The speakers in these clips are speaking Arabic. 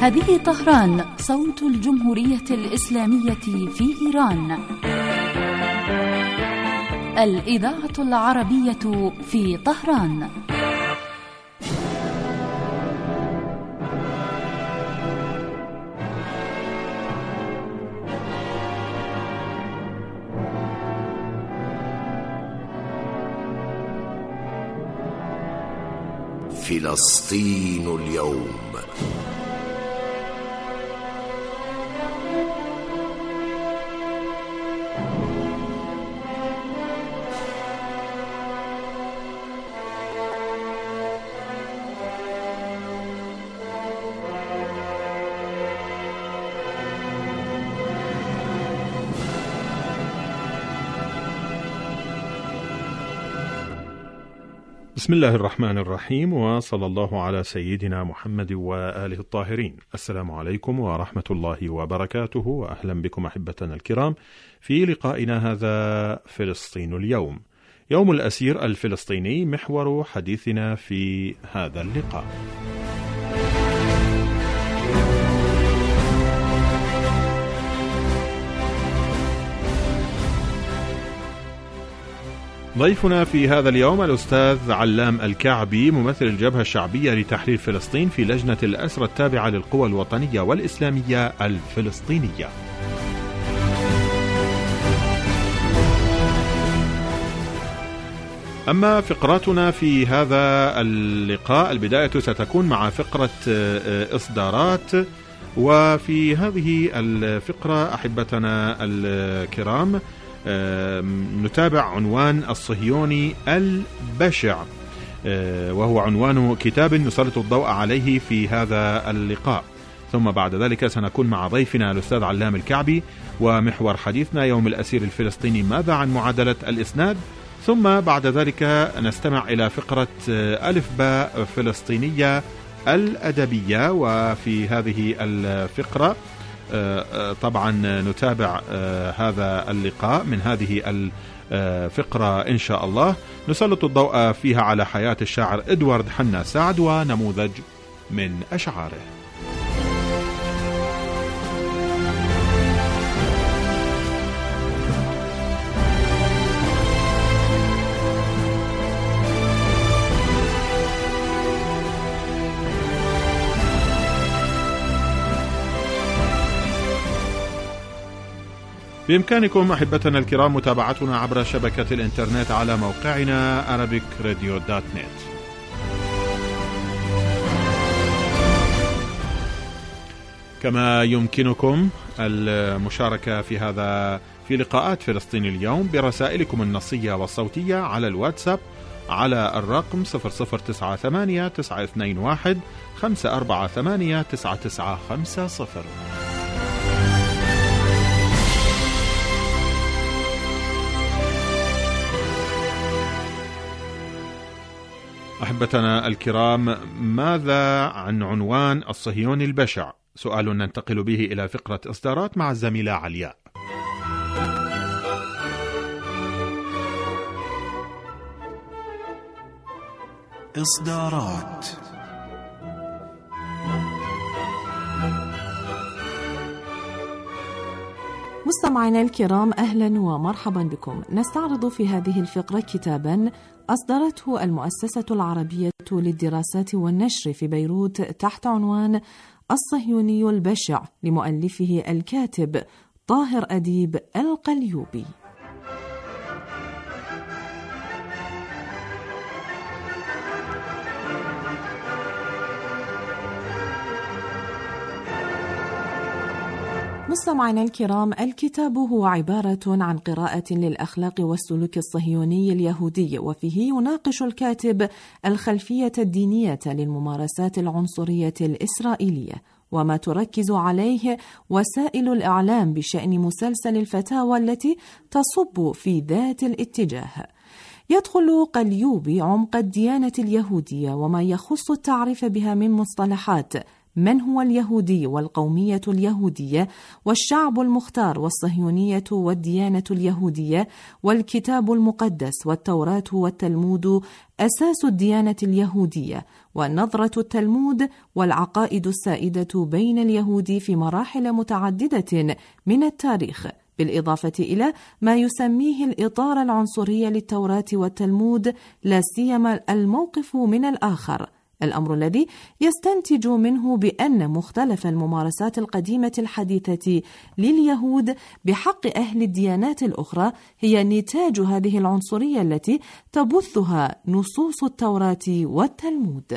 هذه طهران، صوت الجمهورية الإسلامية في إيران. الإذاعة العربية في طهران. فلسطين اليوم. بسم الله الرحمن الرحيم، وصلى الله على سيدنا محمد وآله الطاهرين. السلام عليكم ورحمة الله وبركاته، وأهلا بكم أحبتنا الكرام في لقائنا هذا فلسطين اليوم، يوم الأسير الفلسطيني، محور حديثنا في هذا اللقاء. ضيفنا في هذا اليوم الأستاذ علام الكعبي، ممثل الجبهة الشعبية لتحرير فلسطين في لجنة الأسرى التابعة للقوى الوطنية والإسلامية الفلسطينية. أما فقراتنا في هذا اللقاء، البداية ستكون مع فقرة إصدارات، وفي هذه الفقرة أحبتنا الكرام نتابع عنوان الصهيوني البشع، وهو عنوان كتاب نسلط الضوء عليه في هذا اللقاء. ثم بعد ذلك سنكون مع ضيفنا الأستاذ علام الكعبي، ومحور حديثنا يوم الأسير الفلسطيني، ماذا عن معادلة الإسناد. ثم بعد ذلك نستمع إلى فقرة ألف باء فلسطينية الأدبية، وفي هذه الفقرة طبعا نتابع هذا اللقاء من هذه الفقرة إن شاء الله، نسلط الضوء فيها على حياة الشاعر إدوارد حنا سعد ونموذج من أشعاره. بإمكانكم أحبتنا الكرام متابعتنا عبر شبكة الإنترنت على موقعنا arabicradio.net. كما يمكنكم المشاركة في لقاءات فلسطين اليوم برسائلكم النصية والصوتية على الواتساب على الرقم 0098 921 548 9950. أحبتنا الكرام، ماذا عن عنوان الصهيوني البشع؟ سؤال ننتقل به إلى فقرة إصدارات مع الزميلة علياء. إصدارات. مستمعينا الكرام، أهلا ومرحبا بكم. نستعرض في هذه الفقرة كتابا أصدرته المؤسسة العربية للدراسات والنشر في بيروت تحت عنوان الصهيوني البشع، لمؤلفه الكاتب طاهر أديب القليوبي. مستمعينا الكرام، الكتاب هو عبارة عن قراءة للأخلاق والسلوك الصهيوني اليهودي، وفيه يناقش الكاتب الخلفية الدينية للممارسات العنصرية الإسرائيلية، وما تركز عليه وسائل الإعلام بشأن مسلسل الفتاوى التي تصب في ذات الاتجاه. يدخل قليوبي عمق الديانة اليهودية وما يخص التعريف بها من مصطلحات من هو اليهودي والقومية اليهودية والشعب المختار والصهيونية والديانة اليهودية والكتاب المقدس والتوراة والتلمود أساس الديانة اليهودية ونظرة التلمود والعقائد السائدة بين اليهود في مراحل متعددة من التاريخ، بالإضافة إلى ما يسميه الإطار العنصري للتوراة والتلمود، لا سيما الموقف من الآخر، الأمر الذي يستنتج منه بأن مختلف الممارسات القديمة الحديثة لليهود بحق أهل الديانات الأخرى هي نتاج هذه العنصرية التي تبثها نصوص التوراة والتلمود.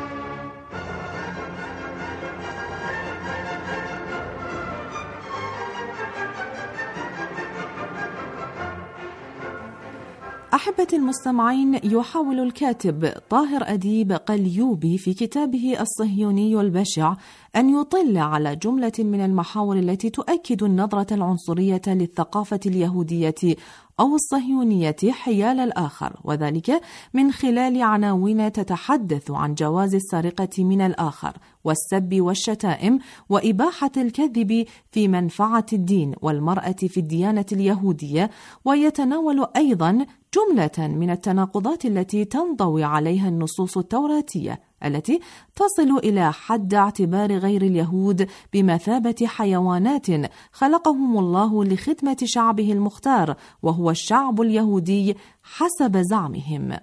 أحبة المستمعين، يحاول الكاتب طاهر أديب قليوبي في كتابه الصهيوني البشع أن يطل على جملة من المحاور التي تؤكد النظرة العنصرية للثقافة اليهودية أو الصهيونية حيال الآخر، وذلك من خلال عناوين تتحدث عن جواز السرقة من الآخر والسب والشتائم وإباحة الكذب في منفعة الدين والمرأة في الديانة اليهودية، ويتناول أيضا جملة من التناقضات التي تنضوي عليها النصوص التوراتية التي تصل إلى حد اعتبار غير اليهود بمثابة حيوانات خلقهم الله لخدمة شعبه المختار وهو الشعب اليهودي حسب زعمهم.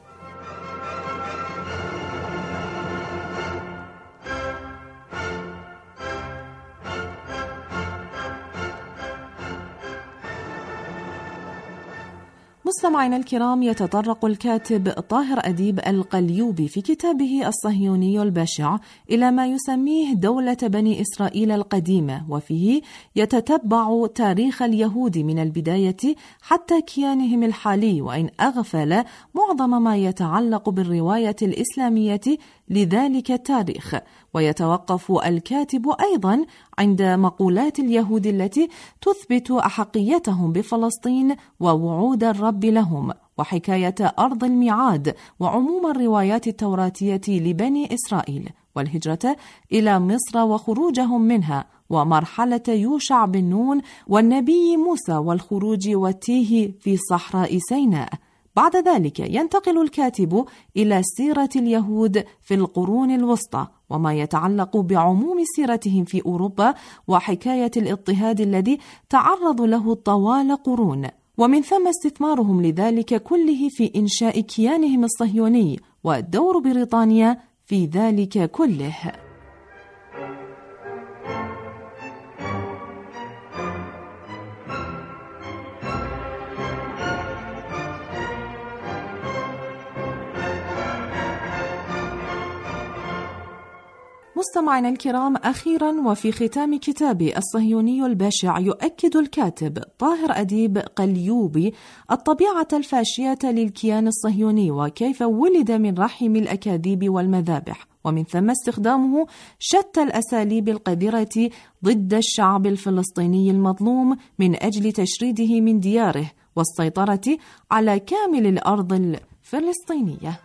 مستمعينا الكرام، يتطرق الكاتب طاهر أديب القليوبي في كتابه الصهيوني البشع إلى ما يسميه دولة بني إسرائيل القديمة، وفيه يتتبع تاريخ اليهود من البداية حتى كيانهم الحالي، وإن أغفل معظم ما يتعلق بالرواية الإسلامية لذلك التاريخ. ويتوقف الكاتب أيضا عند مقولات اليهود التي تثبت أحقيتهم بفلسطين ووعود الرب لهم، وحكاية أرض الميعاد، وعموم الروايات التوراتية لبني إسرائيل، والهجرة إلى مصر وخروجهم منها، ومرحلة يوشع بن نون والنبي موسى والخروج والتيه في صحراء سيناء. بعد ذلك ينتقل الكاتب إلى سيرة اليهود في القرون الوسطى وما يتعلق بعموم سيرتهم في أوروبا وحكاية الاضطهاد الذي تعرضوا له طوال قرون، ومن ثم استثمارهم لذلك كله في إنشاء كيانهم الصهيوني ودور بريطانيا في ذلك كله. مستمعينا الكرام، أخيرا وفي ختام كتابي الصهيوني البشع، يؤكد الكاتب طاهر أديب قليوبي الطبيعة الفاشية للكيان الصهيوني وكيف ولد من رحم الأكاذيب والمذابح، ومن ثم استخدامه شتى الأساليب القذرة ضد الشعب الفلسطيني المظلوم من أجل تشريده من دياره والسيطرة على كامل الأرض الفلسطينية.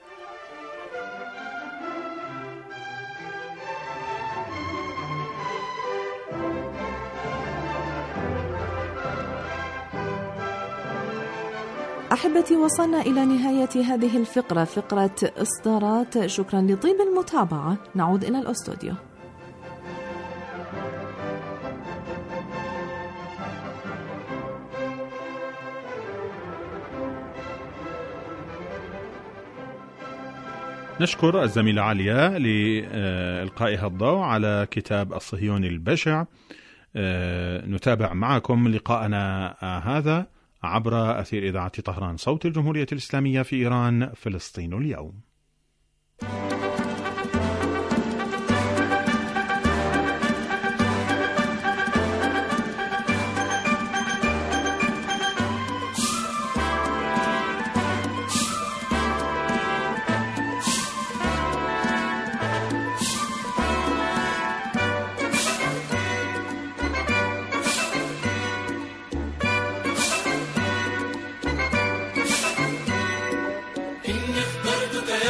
أحبتي، وصلنا إلى نهاية هذه الفقرة، فقرة إصدارات. شكرا لطيب المتابعة، نعود إلى الأستوديو. نشكر الزميلة عليا لإلقائها الضوء على كتاب الصهيوني البشع. نتابع معكم لقاءنا هذا عبر أثير إذاعة طهران، صوت الجمهورية الإسلامية في إيران، فلسطين اليوم. إني اخترتك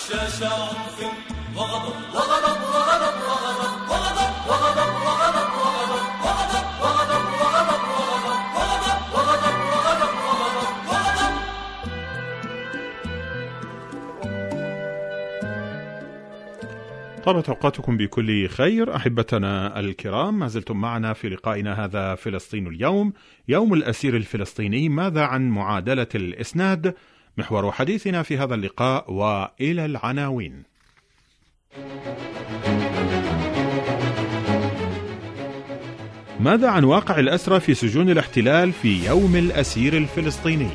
رشاش عنف وغضب وغضب وغضب وغضب وغضب وغضب وغضب وغضب وغضب وغضب وغضب وغضب وغضب وغضب وغضب. طابت أوقاتكم بكل خير أحبتنا الكرام، ما زلتم معنا في لقائنا هذا فلسطين اليوم، يوم الأسير الفلسطيني، ماذا عن معادلة الإسناد؟ محور حديثنا في هذا اللقاء، وإلى العناوين. ماذا عن واقع الأسرى في سجون الاحتلال في يوم الأسير الفلسطيني؟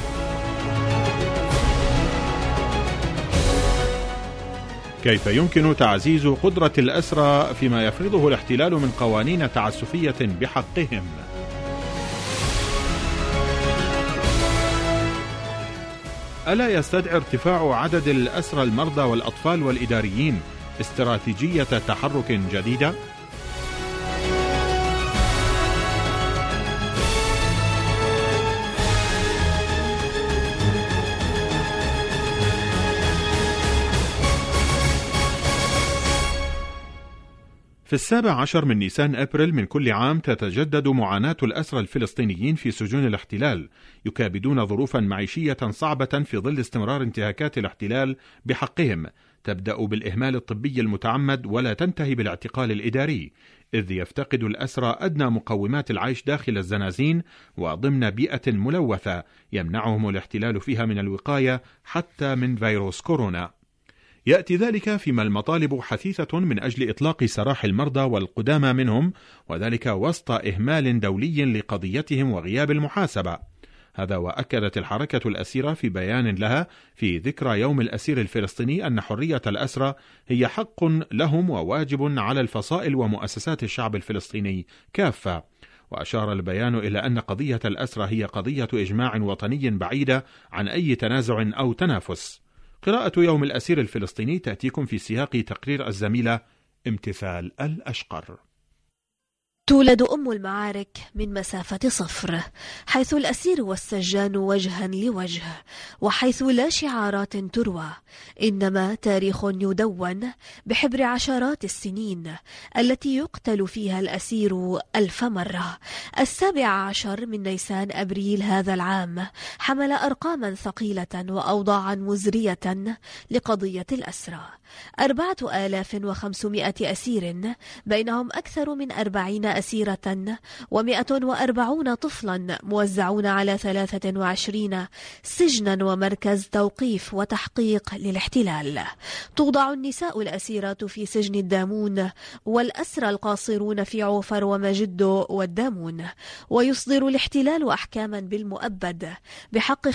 كيف يمكن تعزيز قدرة الأسرى فيما يفرضه الاحتلال من قوانين تعسفية بحقهم؟ ألا يستدعي ارتفاع عدد الأسرى المرضى والأطفال والإداريين استراتيجية تحرك جديدة؟ في 17 من نيسان أبريل من كل عام تتجدد معاناة الأسرى الفلسطينيين في سجون الاحتلال، يكابدون ظروفا معيشية صعبة في ظل استمرار انتهاكات الاحتلال بحقهم، تبدأ بالإهمال الطبي المتعمد ولا تنتهي بالاعتقال الإداري، إذ يفتقد الأسرى أدنى مقومات العيش داخل الزنازين وضمن بيئة ملوثة يمنعهم الاحتلال فيها من الوقاية حتى من فيروس كورونا. يأتي ذلك فيما المطالب حثيثة من أجل إطلاق سراح المرضى والقدامى منهم، وذلك وسط إهمال دولي لقضيتهم وغياب المحاسبة. هذا وأكدت الحركة الأسيرة في بيان لها في ذكرى يوم الأسير الفلسطيني أن حرية الأسرى هي حق لهم وواجب على الفصائل ومؤسسات الشعب الفلسطيني كافة. وأشار البيان إلى أن قضية الأسرى هي قضية إجماع وطني بعيدة عن أي تنازع أو تنافس. قراءة يوم الأسير الفلسطيني تأتيكم في سياق تقرير الزميلة امتثال الأشقر. تولد أم المعارك من مسافة صفر، حيث الأسير والسجان وجها لوجه، وحيث لا شعارات تروى، إنما تاريخ يدون بحبر عشرات السنين التي يقتل فيها الأسير 1000 مرة. 17 من نيسان أبريل هذا العام حمل أرقاما ثقيلة وأوضاعا مزرية لقضية الأسرى. 4500 أسير، بينهم أكثر من 40 أسيرة و140 طفلا، موزعون على 23 سجنا ومركز توقيف وتحقيق للاحتلال. توضع النساء الأسيرات في سجن الدامون، والأسرى القاصرون في عوفر ومجدو والدامون. ويصدر الاحتلال أحكاما بالمؤبد بحق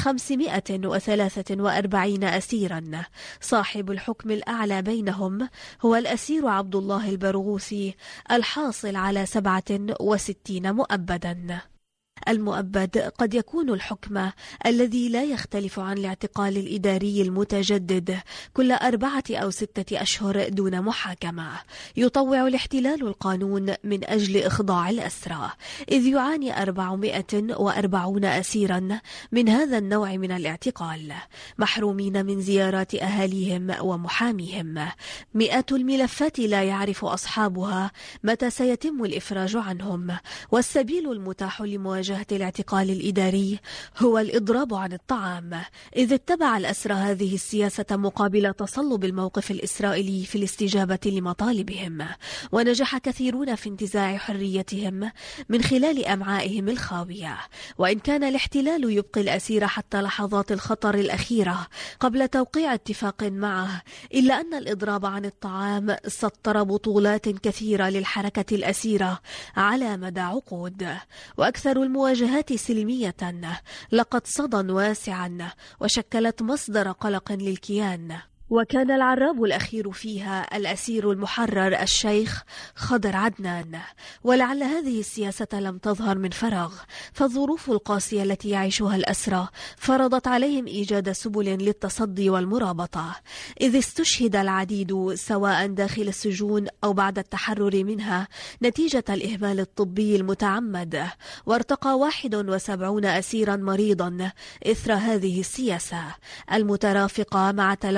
543 أسيرا. صاحب الحكم الأعلى بينهم هو الأسير عبد الله البرغوثي، الحاصل على 67 مؤبدا. المؤبد قد يكون الحكم الذي لا يختلف عن الاعتقال الإداري المتجدد كل 4 أو 6 أشهر دون محاكمة. يطوع الاحتلال القانون من أجل إخضاع الأسرى، إذ يعاني 440 أسيرا من هذا النوع من الاعتقال، محرومين من زيارات أهاليهم ومحاميهم. مئات الملفات لا يعرف أصحابها متى سيتم الإفراج عنهم، والسبيل المتاح لمواجهة الاعتقال الإداري هو الإضراب عن الطعام، إذ اتبع الأسرى هذه السياسة مقابل تصلب الموقف الإسرائيلي في الاستجابة لمطالبهم. ونجح كثيرون في انتزاع حريتهم من خلال أمعائهم الخاوية. وإن كان الاحتلال يبقي الأسير حتى لحظات الخطر الأخيرة قبل توقيع اتفاق معه، إلا أن الإضراب عن الطعام سطر بطولات كثيرة للحركة الأسيرة على مدى عقود. وأكثر المواجهات سلمية لقد صدى واسعا وشكلت مصدر قلق للكيان. وكان العراب الأخير فيها الأسير المحرر الشيخ خضر عدنان. ولعل هذه السياسة لم تظهر من فراغ، فالظروف القاسية التي يعيشها الأسرى فرضت عليهم إيجاد سبل للتصدي والمرابطة، إذ استشهد العديد سواء داخل السجون أو بعد التحرر منها نتيجة الإهمال الطبي المتعمد. وارتقى 71 أسيرا مريضا إثر هذه السياسة المترافقة مع تلوث البيئة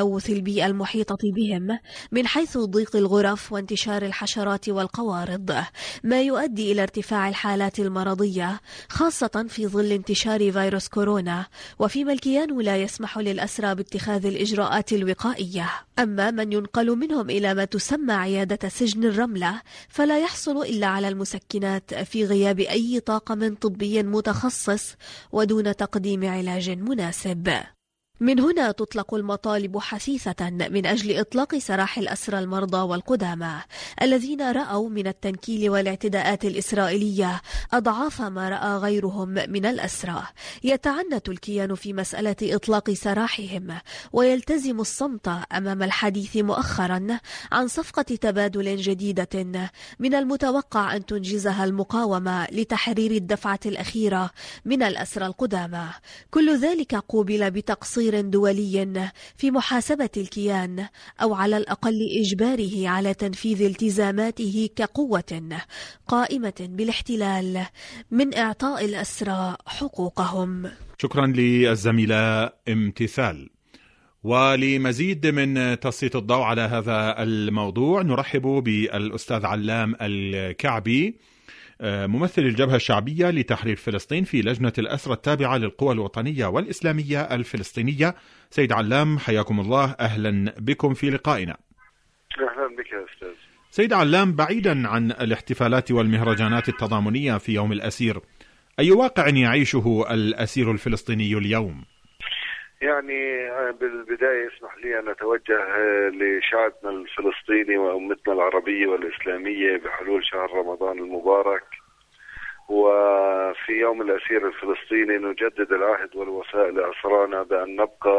البيئة المحيطة بهم من حيث ضيق الغرف وانتشار الحشرات والقوارض، ما يؤدي إلى ارتفاع الحالات المرضية خاصة في ظل انتشار فيروس كورونا، وفيما الكيان لا يسمح للأسرى باتخاذ الإجراءات الوقائية. أما من ينقل منهم إلى ما تسمى عيادة سجن الرملة فلا يحصل إلا على المسكنات في غياب أي طاقم طبي متخصص ودون تقديم علاج مناسب. من هنا تطلق المطالب حثيثة من أجل إطلاق سراح الأسرى المرضى والقدامى الذين رأوا من التنكيل والاعتداءات الإسرائيلية أضعاف ما رأى غيرهم من الأسرى. يتعنت الكيان في مسألة إطلاق سراحهم ويلتزم الصمت أمام الحديث مؤخرا عن صفقة تبادل جديدة من المتوقع أن تنجزها المقاومة لتحرير الدفعة الأخيرة من الأسرى القدامى. كل ذلك قوبل بتقصير دولي في محاسبة الكيان أو على الأقل إجباره على تنفيذ التزاماته كقوة قائمة بالاحتلال من إعطاء الأسرى حقوقهم. شكرا للزميلة امتثال. ولمزيد من تسليط الضوء على هذا الموضوع نرحب بالأستاذ علام الكعبي، ممثل الجبهة الشعبية لتحرير فلسطين في لجنة الأسرى التابعة للقوى الوطنية والإسلامية الفلسطينية. سيد علام حياكم الله، أهلا بكم في لقائنا. أهلا بك يا أستاذ. سيد علام، بعيدا عن الاحتفالات والمهرجانات التضامنية في يوم الأسير، أي واقع يعيشه الأسير الفلسطيني اليوم؟ يعني بالبداية اسمح لي أن أتوجه لشعبنا الفلسطيني وأمتنا العربية والإسلامية بحلول شهر رمضان المبارك، وفي يوم الأسير الفلسطيني نجدد العهد والوفاء لأسرانا بأن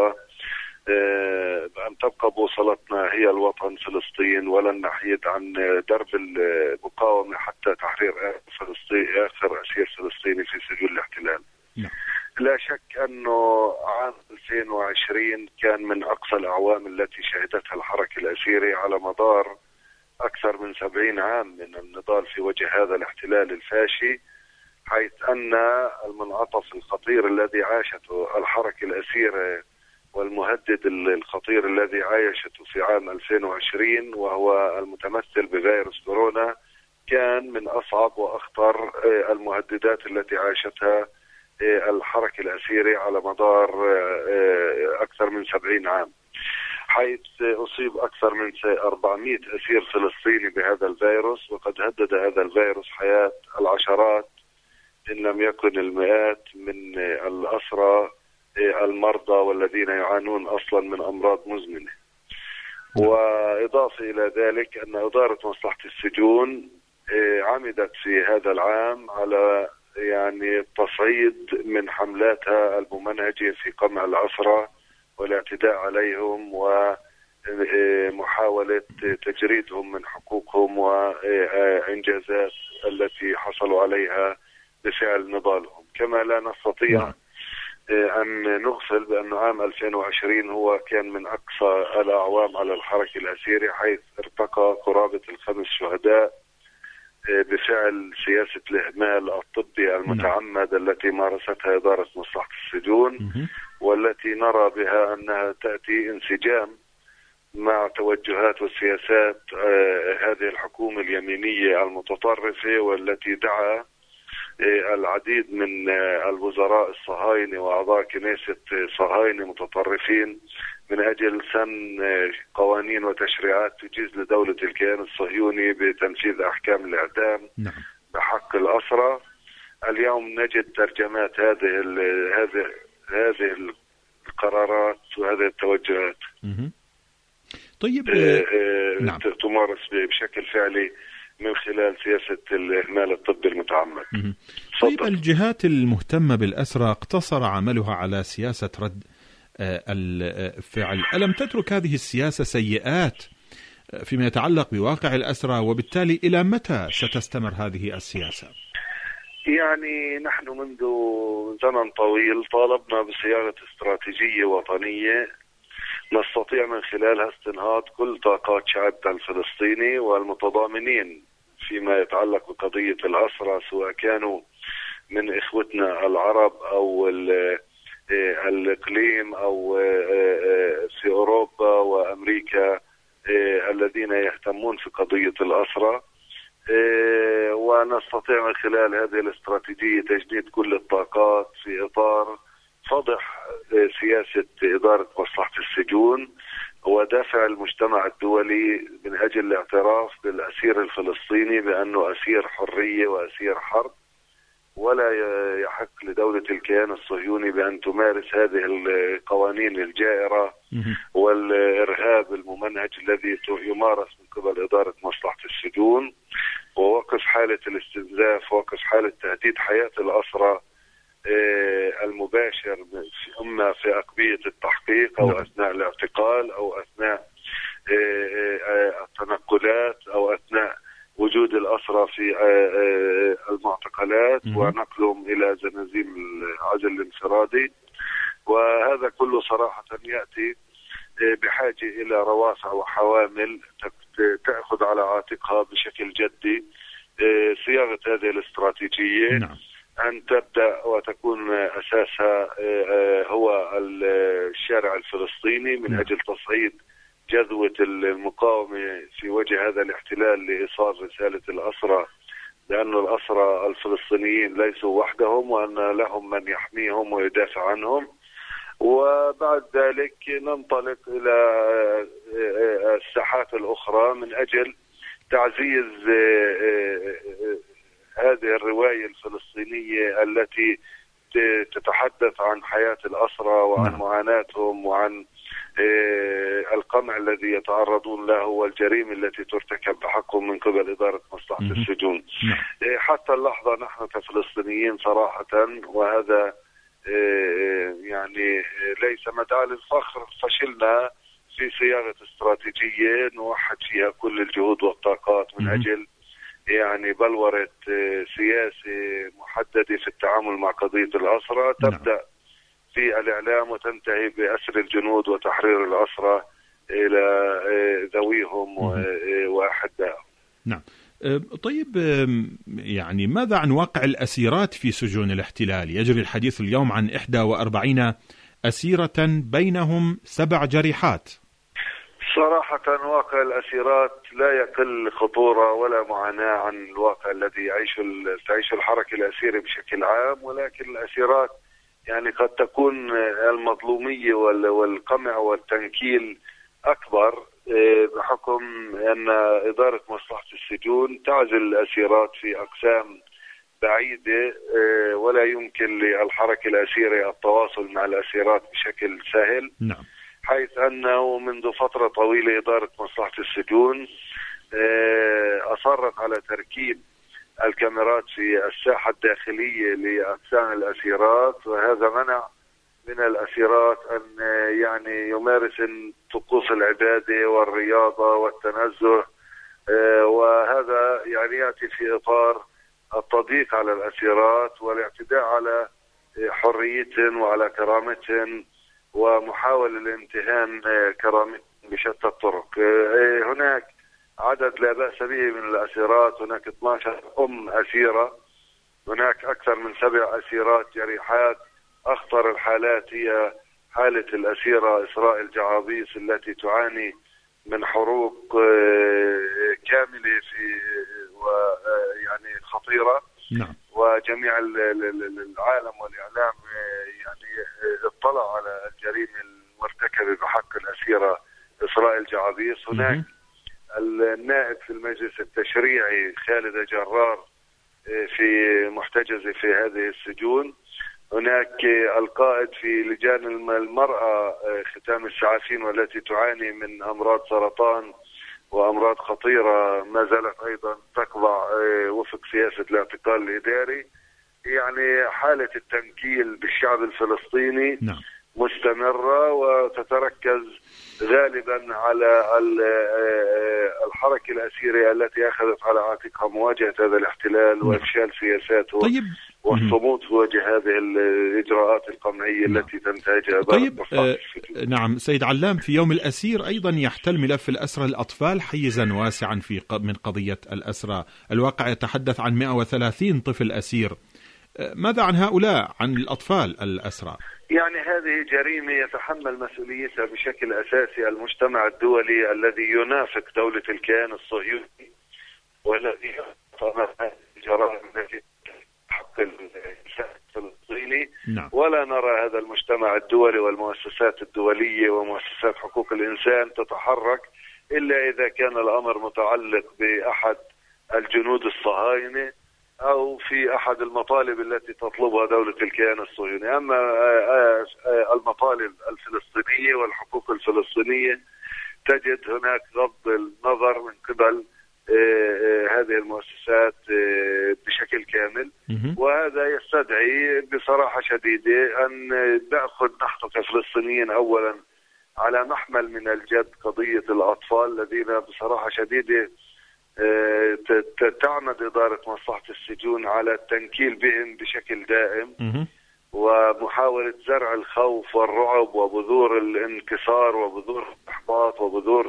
تبقى بوصلتنا هي الوطن فلسطين، ولن نحيد عن درب المقاومة حتى تحرير آخر أسير فلسطيني في سجون الاحتلال. لا شك أنه عام 2020 كان من أقصى الأعوام التي شهدتها الحركة الأسيري على مدار أكثر من 70 عام من النضال في وجه هذا الاحتلال الفاشي، حيث أن المنعطف الخطير الذي عاشته الحركة الأسيرة والمهدد الخطير الذي عايشته في عام 2020 وهو المتمثل بفيروس كورونا كان من أصعب وأخطر المهددات التي عاشتها الحركة الأسيري على مدار أكثر من 70 عام، حيث أصيب أكثر من 400 أسير فلسطيني بهذا الفيروس، وقد هدد هذا الفيروس حياة العشرات إن لم يكن المئات من الأسرى المرضى والذين يعانون أصلا من أمراض مزمنة. وإضافة إلى ذلك أن إدارة مصلحة السجون عمدت في هذا العام على التصعيد من حملاتها الممنهجة في قمع الأسرى والاعتداء عليهم ومحاولة تجريدهم من حقوقهم وإنجازات التي حصلوا عليها بفعل نضالهم. كما لا نستطيع أن نغفل بأن عام 2020 هو كان من أقصى الأعوام على الحركة الأسيري، حيث ارتقى قرابة 5 شهداء بفعل سياسة الإهمال الطبي المتعمد التي مارستها إدارة مصلحة السجون، والتي نرى بها أنها تأتي انسجام مع توجهات وسياسات هذه الحكومة اليمينية المتطرفة، والتي دعا العديد من الوزراء الصهاينة وأعضاء كنيسة صهاينة متطرفين من أجل سن قوانين وتشريعات تجيز لدولة الكيان الصهيوني بتنفيذ أحكام الإعدام بحق الأسرى. اليوم نجد ترجمات هذه القرارات وهذه التوجهات طيب تمارس بشكل فعلي من خلال سياسة الإهمال الطبي المتعمد. طيب الجهات المهتمة بالأسرى اقتصر عملها على سياسة رد الفعل، ألم تترك هذه السياسة سيئات فيما يتعلق بواقع الأسرى، وبالتالي إلى متى ستستمر هذه السياسة؟ نحن منذ زمن طويل طالبنا بصياغة استراتيجية وطنية نستطيع من خلالها استنهاض كل طاقات شعبنا الفلسطيني والمتضامنين فيما يتعلق بقضية الأسرى، سواء كانوا من إخوتنا العرب أو الإقليم أو في أوروبا نستطيع من خلال هذه الاستراتيجية تجنيد كل الطاقات في إطار فضح سياسة إدارة مصلحة السجون ودافع المجتمع الدولي من أجل الاعتراف بالأسير الفلسطيني بأنه أسير حرية وأسير حرب، ولا يحق لدولة الكيان الصهيوني بأن تمارس هذه القوانين الجائرة والإرهاب الممنهج الذي يمارس من قبل إدارة مصلحة السجون، ووقف حالة الاستنزاف، ووقف حالة تهديد حياة الأسرى المباشر إما في أقبية التحقيق أو أثناء الاعتقال أو أثناء التنقلات أو أثناء وجود الأسرى في المعتقلات ونقلهم إلى زنازين العزل الانفرادي. وهذا كله صراحة يأتي بحاجة إلى رواسع وحوامل تأخذ على عاتقها بشكل جدي صياغة هذه الاستراتيجية. أن تبدأ وتكون أساسها هو الشارع الفلسطيني من أجل تصعيد جذوة المقاومة في وجه هذا الاحتلال لإيصال رسالة الأسرى لأن الأسرى الفلسطينيين ليسوا وحدهم وأن لهم من يحميهم ويدافع عنهم. وبعد ذلك ننطلق إلى الساحات الأخرى من أجل تعزيز هذه الرواية الفلسطينية التي تتحدث عن حياة الأسرى وعن معاناتهم وعن القمع الذي يتعرضون له والجريمة التي ترتكب بحقهم من قبل إدارة مصلحة السجون. حتى اللحظة نحن كفلسطينيين صراحة، وهذا يعني ليس مدعاة للفخر، فشلنا في صياغة استراتيجية نوحد فيها كل الجهود والطاقات من أجل يعني بلورة سياسة محددة في التعامل مع قضية الأسرى تبدأ في الإعلام وتنتهي بأسر الجنود وتحرير الأسرى إلى ذويهم وأحدائهم. نعم. طيب، يعني ماذا عن واقع الأسيرات في سجون الاحتلال؟ يجري الحديث اليوم عن 41 أسيرة بينهم 7 جريحات. صراحة واقع الأسيرات لا يقل خطورة ولا معاناة عن الواقع الذي تعيش الحركة الأسيرة بشكل عام، ولكن الأسيرات يعني قد تكون المظلومية والقمع والتنكيل أكبر بحكم أن إدارة مصلحة السجون تعزل الأسيرات في أقسام بعيدة ولا يمكن للحركة الأسيرة التواصل مع الأسيرات بشكل سهل. نعم. حيث أنه منذ فترة طويلة إدارة مصلحة السجون أصرت على تركيب الكاميرات في الساحة الداخلية لأقسام الأسيرات، وهذا منع من الأسيرات أن يعني يمارسن طقوس العبادة والرياضة والتنزه، وهذا يعني يأتي في إطار التضييق على الأسيرات والاعتداء على حريتهم وعلى كرامتهم ومحاولة الامتهان كرامتهم بشتى الطرق. هناك عدد لا بأس به من الأسيرات، هناك 12 أم أسيرة، هناك أكثر من 7 أسيرات جريحات. أخطر الحالات هي حالة الأسيرة إسراء الجعابيس التي تعاني من حروق كاملة في ويعني خطيرة. نعم. وجميع العالم والإعلام يعني اطلع على الجريمة المرتكبة بحق الأسيرة إسراء الجعابيس. هناك النائب في المجلس التشريعي خالد جرار في محتجزة في هذه السجون. هناك القائد في لجان المرأة ختام السعافين والتي تعاني من أمراض سرطان وأمراض خطيرة ما زالت أيضا تخضع وفق سياسة الاعتقال الإداري. يعني حالة التنكيل بالشعب الفلسطيني نعم. مستمرة وتتركز غالبا على الحركة الأسيرية التي أخذت على عاتقها مواجهة هذا الاحتلال وإفشال سياساته. طيب. والصمود في وجه هذه الإجراءات القمعية التي تنتهجها. طيب. نعم سيد علام، في يوم الأسير أيضا يحتل ملف الأسرى الأطفال حيزا واسعا من قضية الأسرى. الواقع يتحدث عن 130 طفل أسير. ماذا عن هؤلاء، عن الأطفال الأسرى؟ يعني هذه جريمة يتحمل مسؤوليتها بشكل أساسي المجتمع الدولي الذي ينافق دولة الكيان الصهيوني والذي الجرائم التي حق الإنسان الفلسطيني. نعم. ولا نرى هذا المجتمع الدولي والمؤسسات الدولية ومؤسسات حقوق الإنسان تتحرك إلا إذا كان الأمر متعلق بأحد الجنود الصهاينة أو في أحد المطالب التي تطلبها دولة الكيان الصهيوني. أما المطالب الفلسطينية والحقوق الفلسطينية تجد هناك غض النظر من قبل هذه المؤسسات بشكل كامل، وهذا يستدعي بصراحة شديدة أن نأخذ نحن كفلسطينيين أولا على محمل من الجد قضية الأطفال الذين بصراحة شديدة تعمد إدارة مصلحة السجون على التنكيل بهم بشكل دائم ومحاولة زرع الخوف والرعب وبذور الانكسار وبذور الإحباط وبذور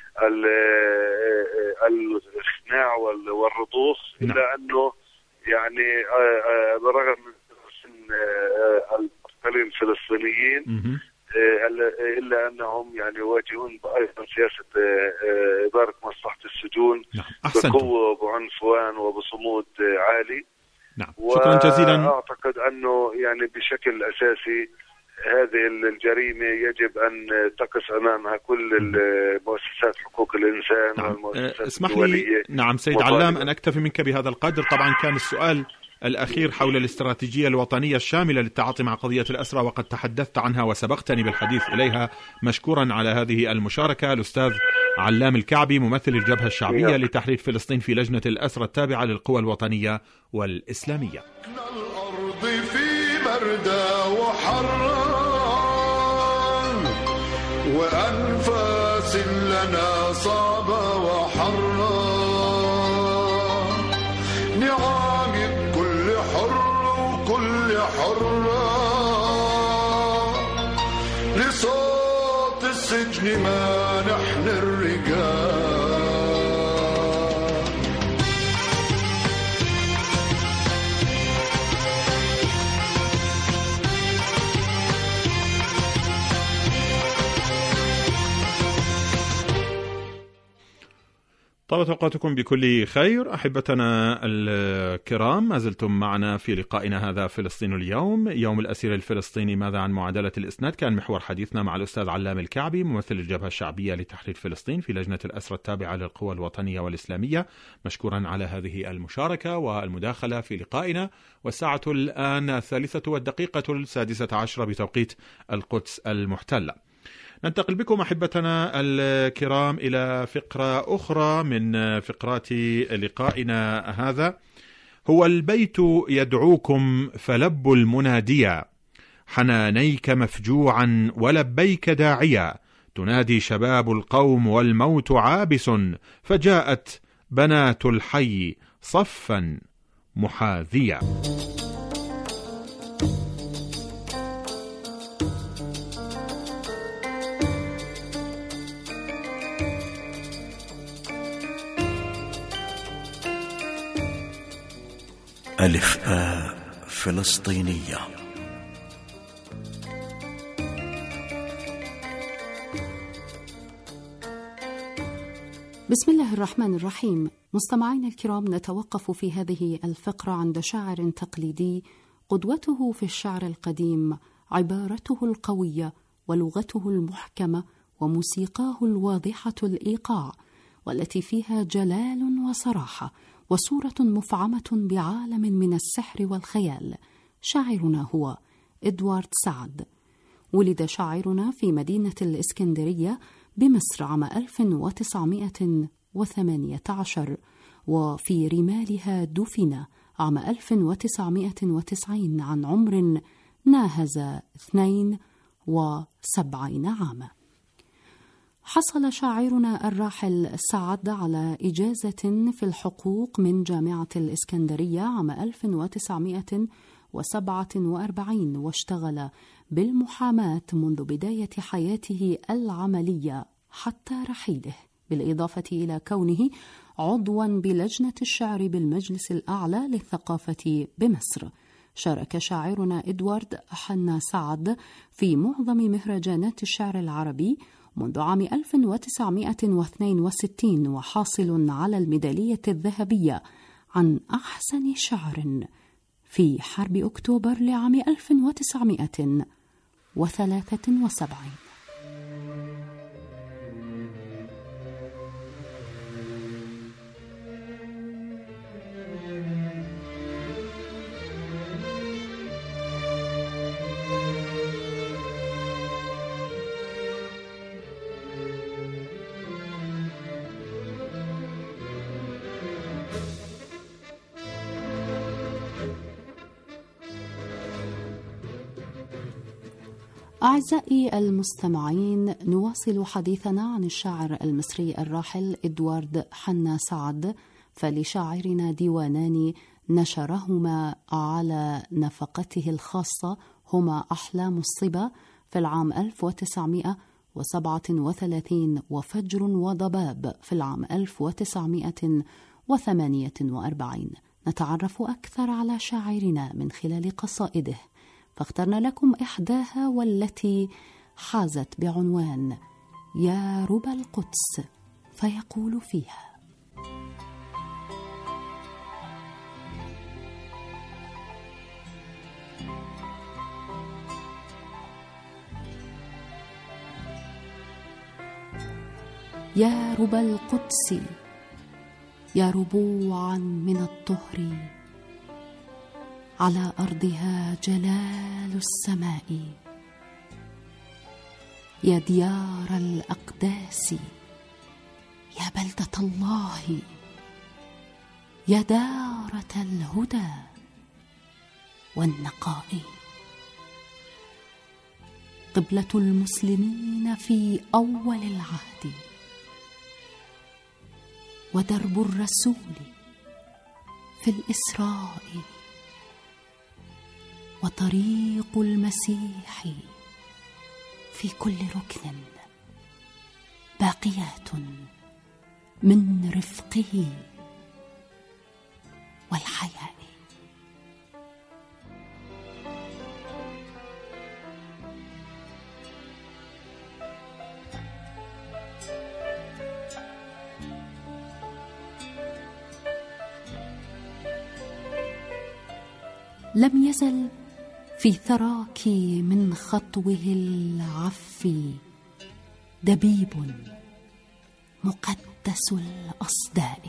الخناع والرضوخ. إلا أنه يعني بالرغم من المعتقلين الفلسطينيين إلا أنهم يعني يواجهون أيضا سياسة إدارة مصلحة السجون بقوة وبعنفوان وبصمود عالي. نعم. شكرا جزيلا. أعتقد أنه يعني بشكل أساسي هذه الجريمة يجب أن تقف أمامها كل المؤسسات حقوق الإنسان. نعم. والمؤسسات اسمح الدولية. لي نعم سيد علام أن أكتفي منك بهذا القدر. طبعا كان السؤال الأخير حول الاستراتيجية الوطنية الشاملة للتعاطي مع قضية الأسرى، وقد تحدثت عنها وسبقتني بالحديث إليها. مشكورا على هذه المشاركة الأستاذ علام الكعبي ممثل الجبهة الشعبية لتحرير فلسطين في لجنة الأسرى التابعة للقوى الوطنية والإسلامية. الأرض في بردة وحران وأنفاس لنا صعبة وحران، نعاند كل حر وكل حرة لصوت السجن ما نحن الرجال. طابت أوقاتكم بكل خير أحبتنا الكرام. ما زلتم معنا في لقائنا هذا فلسطين اليوم، يوم الأسير الفلسطيني، ماذا عن معادلة الإسناد؟ كان محور حديثنا مع الأستاذ علام الكعبي ممثل الجبهة الشعبية لتحرير فلسطين في لجنة الأسرى التابعة للقوى الوطنية والإسلامية. مشكورا على هذه المشاركة والمداخلة في لقائنا. والساعة الآن 3:06 بتوقيت القدس المحتلة. ننتقل بكم أحبتنا الكرام إلى فقرة أخرى من فقرات لقائنا هذا. هو البيت يدعوكم فلبوا المناديا، حنانيك مفجوعا ولبيك داعيا، تنادي شباب القوم والموت عابس، فجاءت بنات الحي صفا محاذيا. ألف فلسطينية. بسم الله الرحمن الرحيم. مستمعينا الكرام، نتوقف في هذه الفقرة عند شاعر تقليدي قدوته في الشعر القديم عبارته القوية ولغته المحكمة وموسيقاه الواضحة الإيقاع، والتي فيها جلال وصراحة وصورة مفعمة بعالم من السحر والخيال. شاعرنا هو إدوارد سعد. ولد شاعرنا في مدينة الإسكندرية بمصر عام 1918، وفي رمالها دفن عام 1990 عن عمر ناهز 72 عاما. حصل شاعرنا الراحل سعد على إجازة في الحقوق من جامعة الإسكندرية عام 1947، واشتغل بالمحاماة منذ بداية حياته العملية حتى رحيله، بالإضافة إلى كونه عضوا بلجنة الشعر بالمجلس الأعلى للثقافة بمصر. شارك شاعرنا إدوارد حنا سعد في معظم مهرجانات الشعر العربي منذ عام 1962، وحاصل على الميدالية الذهبية عن أحسن شعر في حرب أكتوبر لعام 1973. أعزائي المستمعين، نواصل حديثنا عن الشاعر المصري الراحل إدوارد حنا سعد، فلشاعرنا ديوانان نشرهما على نفقته الخاصة، هما أحلام الصبا في العام 1937 وفجر وضباب في العام 1948. نتعرف أكثر على شاعرنا من خلال قصائده، فاخترنا لكم إحداها والتي حازت بعنوان يا ربى القدس، فيقول فيها: يا ربى القدس يا ربوعا من الطهر، على أرضها جلال السماء، يا ديار الأقداس يا بلدة الله، يا دارة الهدى والنقاء، قبلة المسلمين في أول العهد، ودرب الرسول في الإسراء، وطريق المسيح في كل ركن، باقيات من رفقه والحياء. لم يزل في ثراك من خطوه العفي دبيب مقدس الأصداء،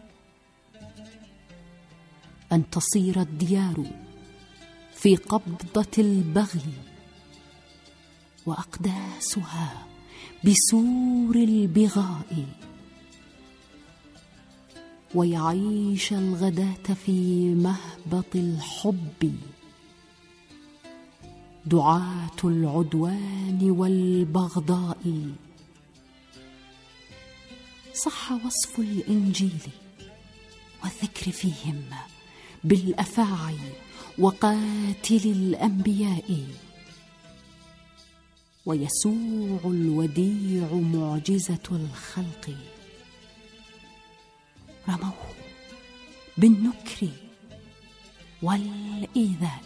أن تصير الديار في قبضة البغي، وأقداسها بسور البغاء، ويعيش الغداة في مهبط الحب دعاة العدوان والبغضاء. صح وصف الإنجيل والذكر فيهم بالأفاعي وقاتل الأنبياء، ويسوع الوديع معجزة الخلق، رموه بالنكر والإيذاء.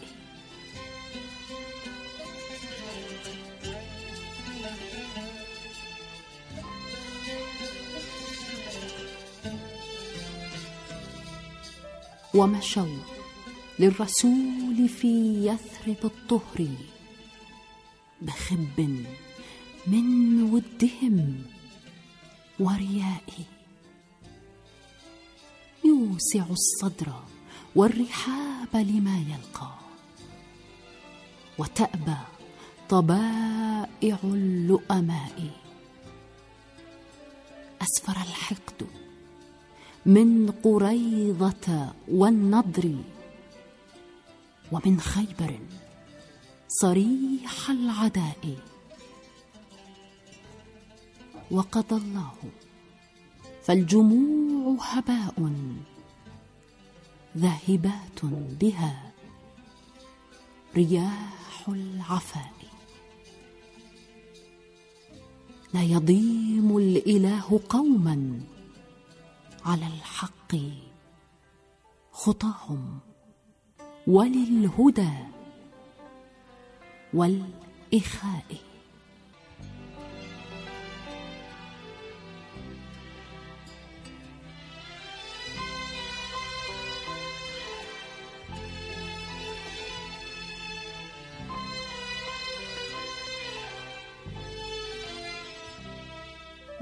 ومشوا للرسول في يثرب الطهر بخب من ودهم ورياء، يوسع الصدر والرحاب لما يلقى، وتأبى طبائع اللؤماء. أسفر الحقد من قريظة والنضر، ومن خيبر صريح العداء، وقضى الله فالجموع هباء، ذاهبات بها رياح العفاء. لا يضيم الإله قوما على الحق خطاهم، وللهدى والإخاء.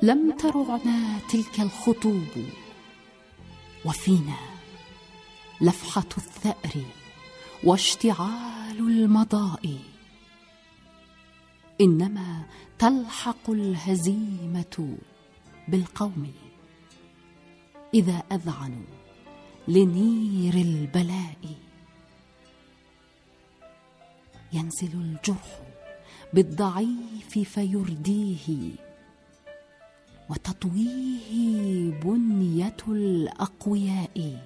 لم ترعنا تلك الخطوب، وفينا لفحة الثأر واشتعال المضاء، إنما تلحق الهزيمة بالقوم إذا أذعنوا لنير البلاء. ينزل الجرح بالضعيف فيرديه، وتطويه بنية الأقوياء.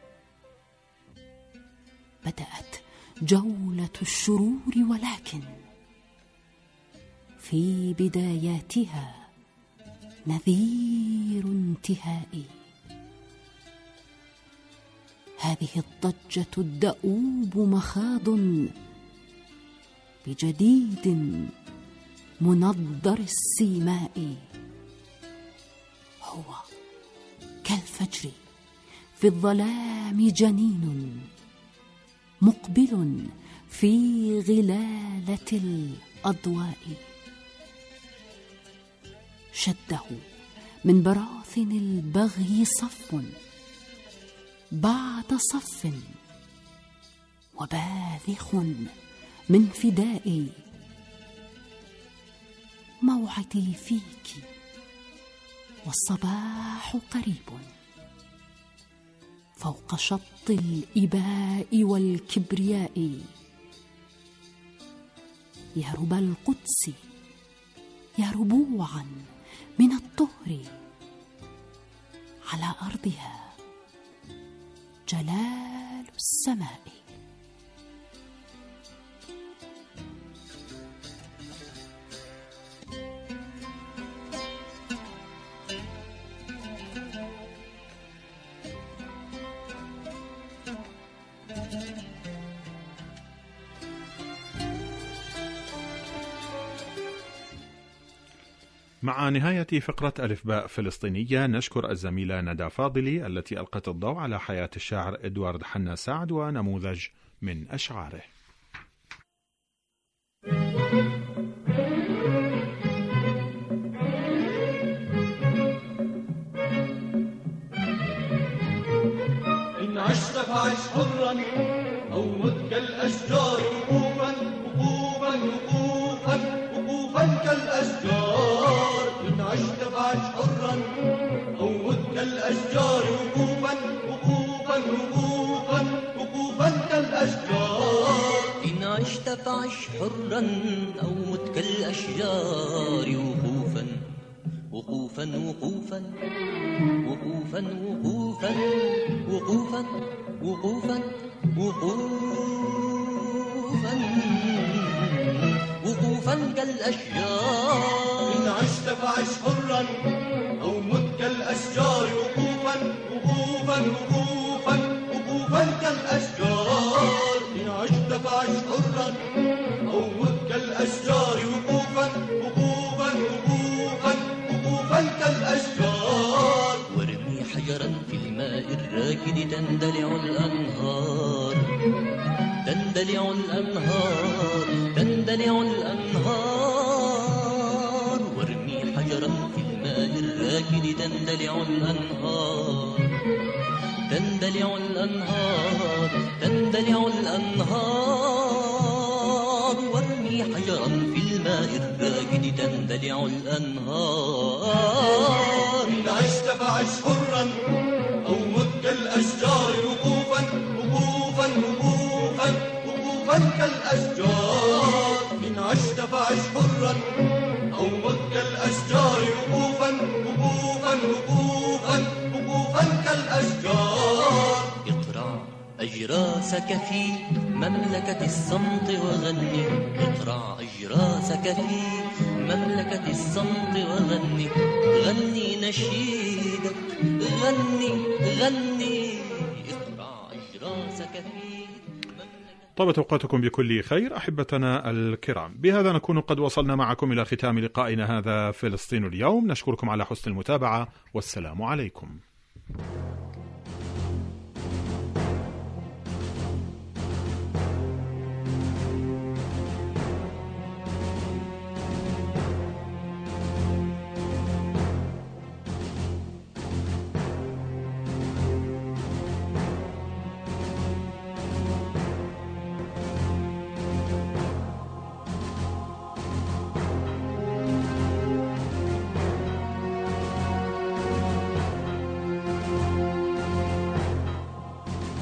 بدأت جولة الشرور، ولكن في بداياتها نذير انتهاء. هذه الضجة الدؤوب مخاض بجديد منضر السيماء. هو كالفجر في الظلام جنين مقبل في غلالة الأضواء. شده من براثن البغي صف بعد صف، وباذخ من فدائي. موعدي فيك والصباح قريب، فوق شط الإباء والكبرياء. يا ربى القدس، يا ربوعا من الطهر، على أرضها جلال السماء. مع نهاية فقرة ألف باء فلسطينية، نشكر الزميلة ندى فاضلي التي ألقت الضوء على حياة الشاعر إدوارد حنا سعد ونموذج من أشعاره. إن عشت فعش حرا أو مت كالأشجار، وقوفا وقوفا وقوفا وقوفا كالأشجار. إن عشت فعش حرا أو مت كالأشجار، وقوفا وقوفا وقوفا وقوفا كالأشجار. إن عشت فعش حرا أو مت كالأشجار، وقوفا وقوفا وقوفا وقوفا وقوفا وقوفا وقوفا وقوفا وقوفا كالأشجار. إن عشت فعش حرا أو مت كالأشجار، وقوفا وقوفا وقوفا وقوفا كالأشجار. إن عشت فعش حرا أو مت كالأشجار، وقوفا وقوفا وقوفا وقوفا كالأشجار. وارمي حجرا في الماء الراكد تندلع الأنهار، تندلع الأنهار، تندلع الأنهار. وارمي حجرا في الماء الراكد تندلع الأنهار، تندلع الأنهار، تندلع الأنهار. وارمي حجرا في الماء الراكد تندلع الأنهار. إن عشت فعش حرا أو مت كالأشجار، وقوفا وقوفا وقوفا وقوفا كالأشجار. إن عشت فعش حرا أو مت كالأشجار، وقوفا وقوفا وقوفا وقوفا كالأشجار. اقرع أجراسك في مملكة الصمت وغني، اقرع أجراسك في مملكة الصمت وغني. غني نشيدك، غني غني، اقرع أجراسك في. طابت أوقاتكم بكل خير أحبتنا الكرام. بهذا نكون قد وصلنا معكم إلى ختام لقائنا هذا فلسطين اليوم. نشكركم على حسن المتابعة، والسلام عليكم.